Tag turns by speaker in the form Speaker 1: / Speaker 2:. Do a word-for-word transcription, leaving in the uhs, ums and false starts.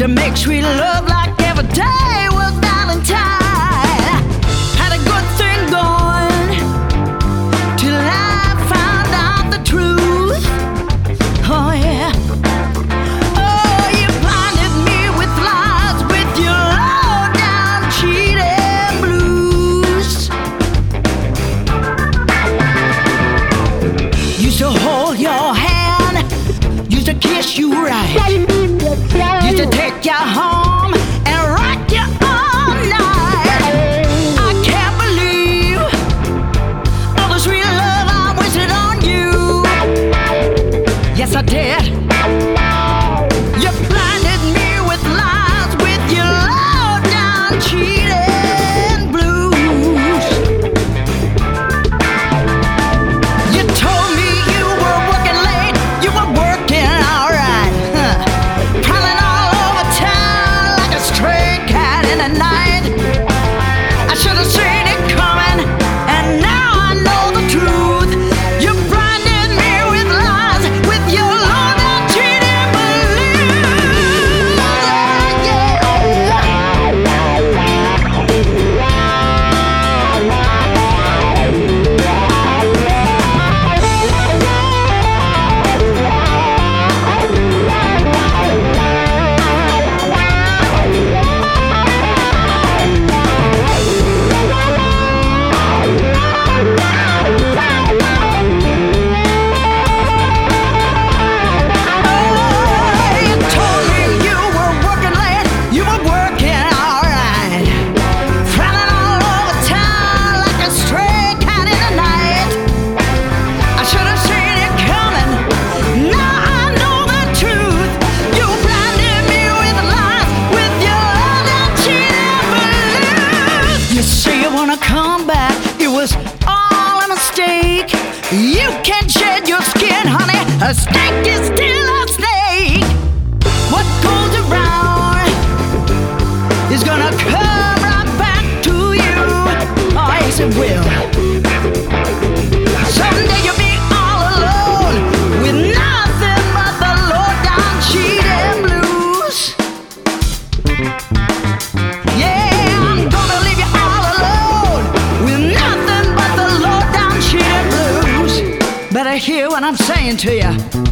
Speaker 1: to make sweet love like every day was Valentine. Had a good thing going till I found out the truth. Oh yeah. Oh, you blinded me with lies, with your low down cheating blues. Used to hold your hand, used to kiss you right, used to take you home and rock you all night. I can't believe all the sweet love I wasted on you. Yes, I did. You blinded me with lies, with your low down cheating blues. You told me you were working late, you were working alright, huh? Prowling all over town like a stray cat in the night. I should have seen it coming, and now I know the truth. You blinded me with lies, with your low down cheating blues. You told me you were working late, you were working alright, prowling all over town like a stray cat in the night. I should have seen it coming, now I know the truth. You blinded me with lies, with your low down cheating blues. You say you wanna come back, it was all a mistake. You can't shed your skin, honey, a snake is still a snake. What goes around is gonna come right back to you. Oh, yes, it will. Someday you'll be all alone with nothing but the low down cheating blues. Yeah, I'm gonna leave you all alone with nothing but the low down cheating blues. Better hear what I'm saying to you.